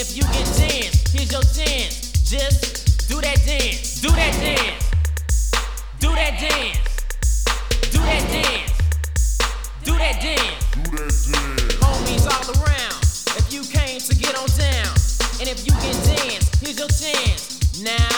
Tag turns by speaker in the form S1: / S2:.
S1: if you can dance, here's your chance. Just do that dance, do that dance, do that dance, do that dance, do that dance,
S2: do that dance.
S1: Homies all around, if you came to get on down, and if you can dance, here's your chance. Now